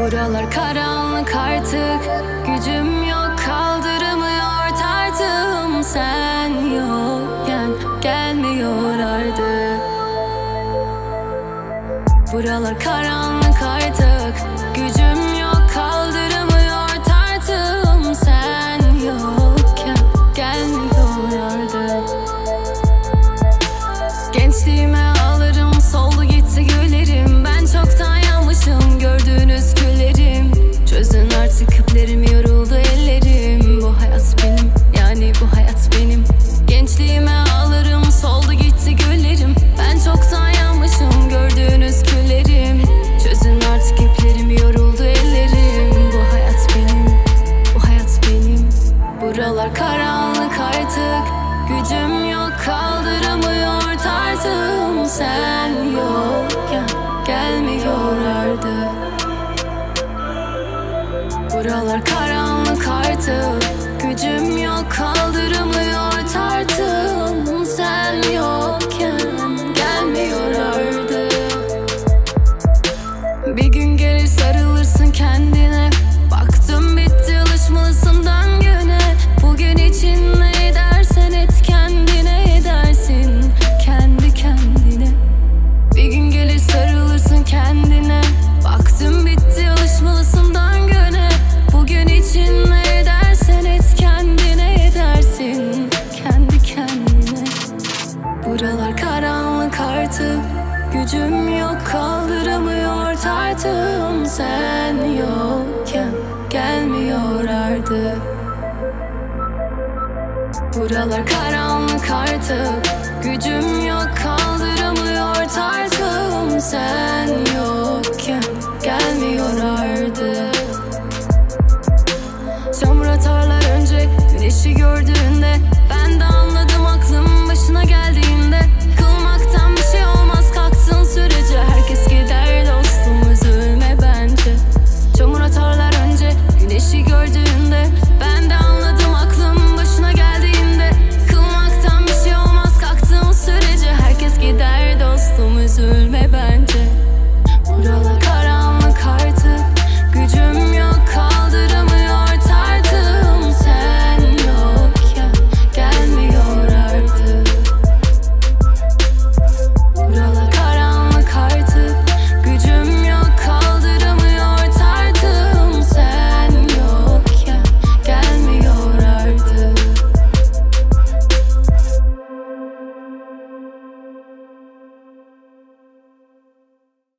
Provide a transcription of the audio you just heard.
Buralar karanlık artık, gücüm yok, kaldıramıyor tartım. Sen yokken gelmiyor artık. Buralar karanlık artık, gücüm yok, kaldıramıyor tartım. Sen yokken gelmiyor artık. Gençliğime alırım, soldu gitti güllerim. Ben çoktan yanmışım, gördüğünüz küllerim. Çözün artık iplerimi, yoruldu ellerim. Bu hayat benim, yani bu hayat benim. Gençliğime alırım, soldu gitti güllerim. Ben çoktan yanmışım, gördüğünüz küllerim. Çözün artık iplerimi, yoruldu ellerim. Bu hayat benim, bu hayat benim. Buralar karanlık artık, gücüm yok, kaldıramıyor tartım. Sen yokken gelmiyor artık. Buralar karanlık artık, gücüm yok, kaldıramıyor tartım. Sen yokken gelmiyor artık. Bir gün gelir sarılırsın kendine. Baktım bitti, alışmalısın döngüne. Bugün için ne edersen et, kendine edersin, kendi kendine. Bir gün gelir sarılırsın kendine. Baktım bitti, alışmalısın döngüne. Bugün için ne edersen et, kendine edersin, kendi kendine. Buralar karanlık artık, gücüm yok, kaldıramıyor tartım. Sen yokken gelmiyor artık. Buralar karanlık artık, gücüm yok, kaldıramıyor tartım. Sen yokken gelmiyor artık. Çamur atarlar önce, güneşi gördüğünde.